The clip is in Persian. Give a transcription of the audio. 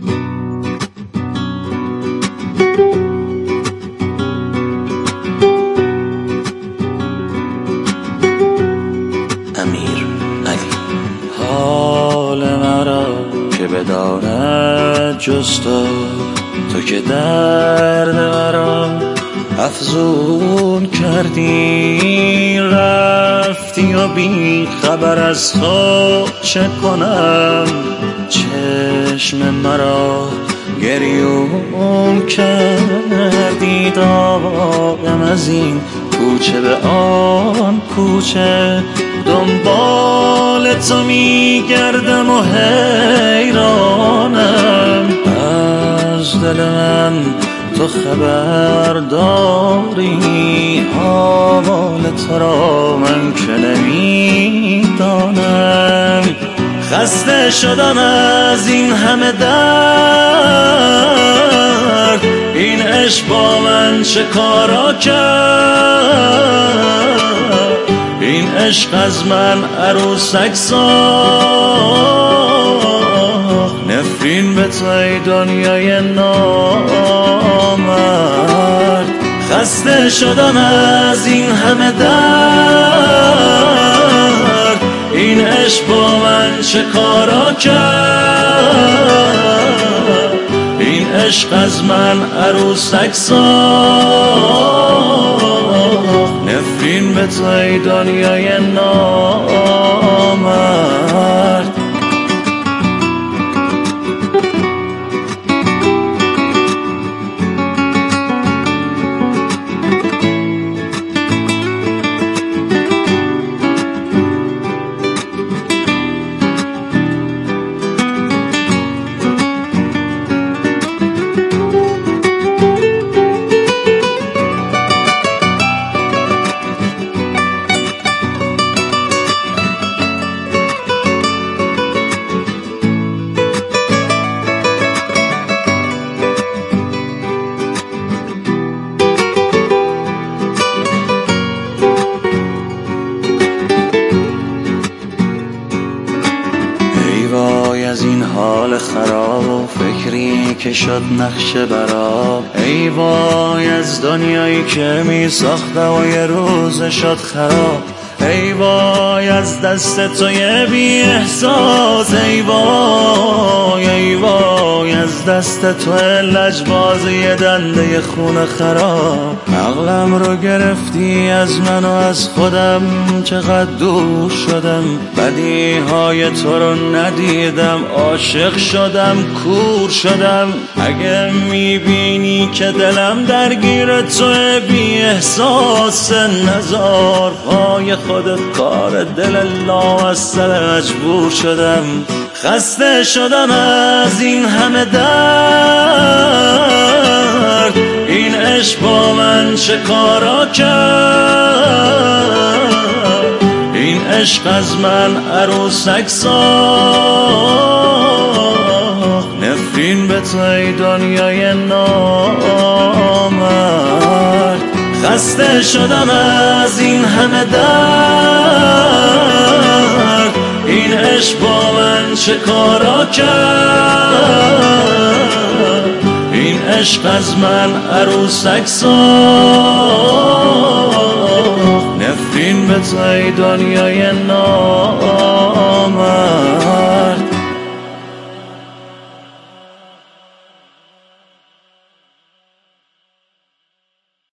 امیر علی. حال مرا که بداند جز تو که درد مرا افزون کردی، رفتی و بی خبر از تو چه کنم؟ چشم مرا گریون کردی، دائم از این کوچه به آن کوچه دنبال تو میگردم و حیرانم. از دل من تو خبر داری، آوال تو را من که نمیدانم. خسته شدم از این همه درد، این عشق با من چه کارا کرد؟ این عشق از من عروسک ساخت، نفرین به تو ای دنیای نامرد. خسته شدم از این همه درد، این عشق با من چه کارا کرد؟ این عشق از من عروسک ساخت، نفرین به تو ای دنیای نامرد. از این حال خراب و فکری که شد نقش براب، ای وای از دنیایی که می ساختم و یه روز شد خراب. ای وای از دست توی بی احساس، ای وای ای وای از دست تو لجباز یه دنده خون خراب. عقلم رو گرفتی از من و از خودم، چقدر دور شدم، بدیهای تو رو ندیدم، عاشق شدم، کور شدم. اگه میبینی که دلم درگیر تو بی احساس، نزار پای خودت کار دل لامصب مجبور شدم. خسته شدم از این همه درد، این عشق با من چه کارا کرد؟ این عشق از من عروسک ساخت، نفرین به تو ای دنیای نامرد. خسته شدم از این همه درد، این عشق با من چه کارا کرد؟ این عشق از من عروسک ساخت، نفرین به تو ای دنیای نامرد.